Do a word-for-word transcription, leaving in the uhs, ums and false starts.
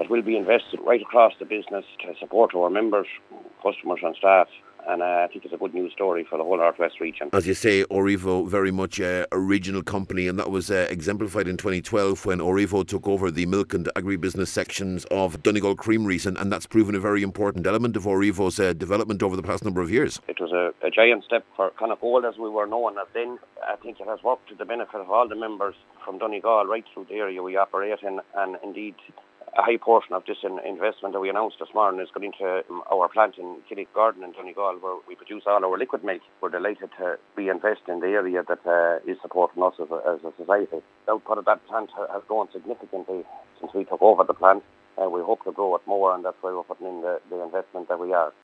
that will be invested right across the business to support our members, customers and staff. And uh, I think it's a good news story for the whole North West region. As you say, Orivo very much uh, a regional company, and that was uh, exemplified in twenty twelve when Orivo took over the milk and agribusiness sections of Donegal Creameries, and, and that's proven a very important element of Orivo's uh, development over the past number of years. It was a, a giant step for Connacht as we were known as then. I think it has worked to the benefit of all the members from Donegal right through the area we operate in, and indeed a high portion of this investment that we announced this morning is going into our plant in Killick Garden in Donegal, where we produce all our liquid milk. We're delighted to be investing in the area that uh, is supporting us as a, as a society. The output of that plant has grown significantly since we took over the plant. Uh, we hope to grow it more, and that's why we're putting in the, the investment that we are.